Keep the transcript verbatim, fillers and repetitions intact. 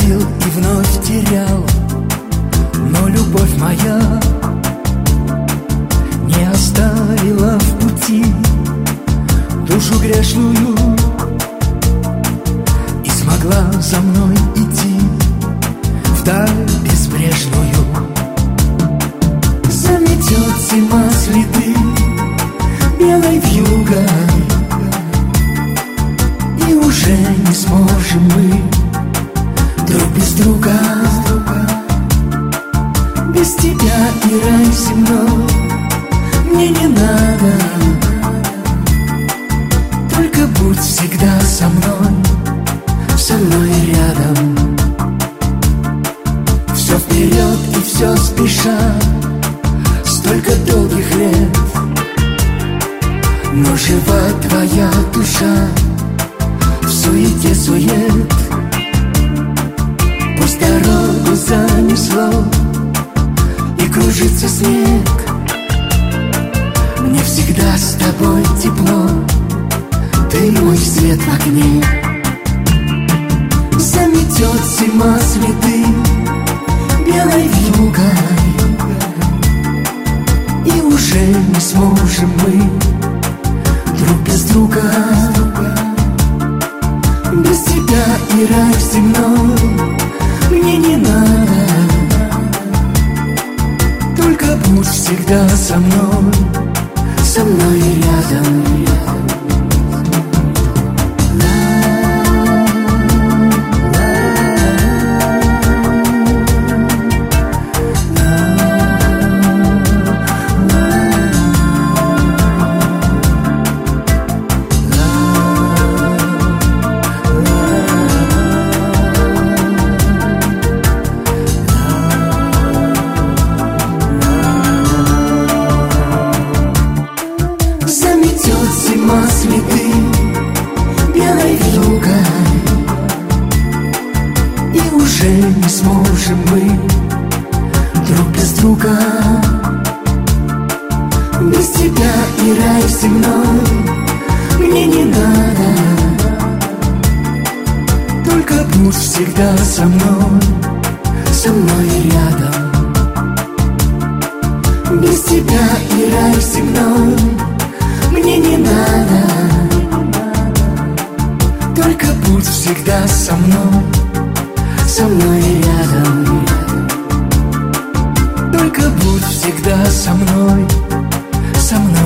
находил и вновь терял, но любовь моя не оставила в пути душу грешную и смогла за мной идти вдаль безбрежную. Заметет зима следы белой вьюгой, и уже не сможем мы друг без друга. Без тебя и рай земной мне не надо. Только будь всегда со мной, со мной рядом. Все вперед и все спеша, столько долгих лет, но жива твоя душа в суете сует. Пусть дорогу занесло и кружится снег, мне всегда с тобой тепло, ты мой свет в окне. Заметет зима следы белой вьюгой, и уже не сможем мы друг без друга. Без тебя и рай земной мне не надо. Только будь всегда со мной, со мной рядом. Зима следы белой вьюгой, и уже не сможем мы друг без друга. Без тебя и рай земной мне не надо. Только будь всегда со мной, со мной рядом. Без тебя и рай земной мне не надо. Только будь всегда со мной, со мной рядом. Только будь всегда со мной, со мной.